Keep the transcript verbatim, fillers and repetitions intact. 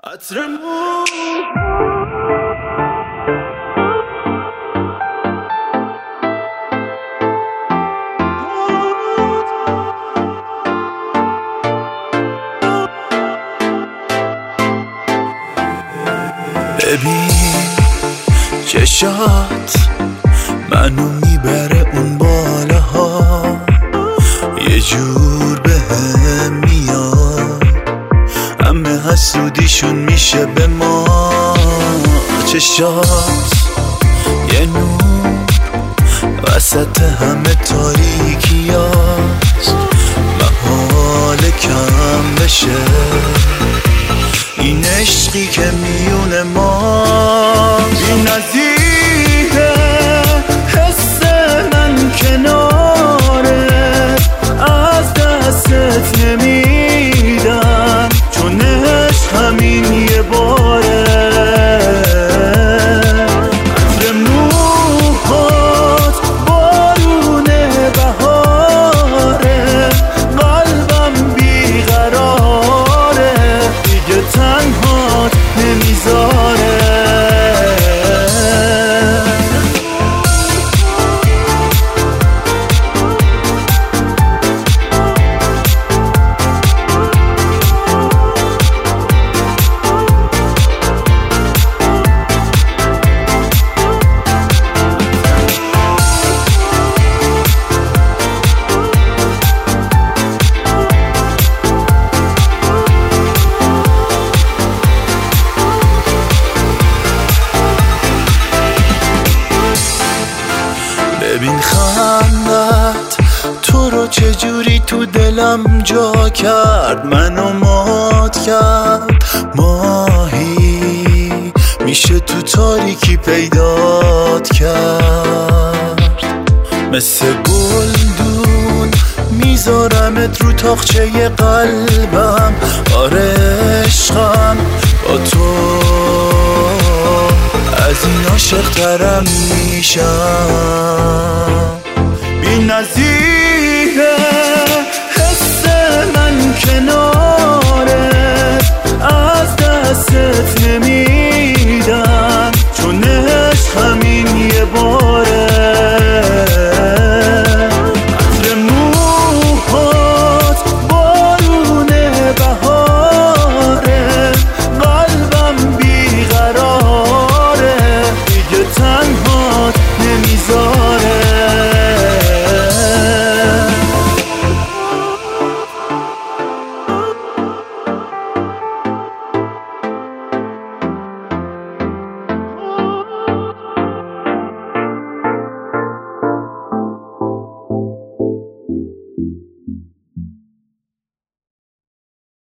عطرمون ببین چشات منو میبره اون بالاها، یه جور به هم میاد، همه حسودیشون میشه به ما. چشات یه نور وسط همه تاریکیات، محال کم بشه این عشقی که میونه ما. بی نظیره حس من کناره، از دستت نمیدم چون عشق همین یه باره. عطر موهات بارونه بهاره، قلبم بیقراره دیگه تنهات نمیذاره. ببین خندت تو رو چجوری تو دلم جا کرد، منو مات کرد. ماهی میشه تو تاریکی پیدات کرد، مثل گلدون میذارمت رو تاقچه قلبم. آره عشقم با تو از این عاشق ترم میشم. بی نظیر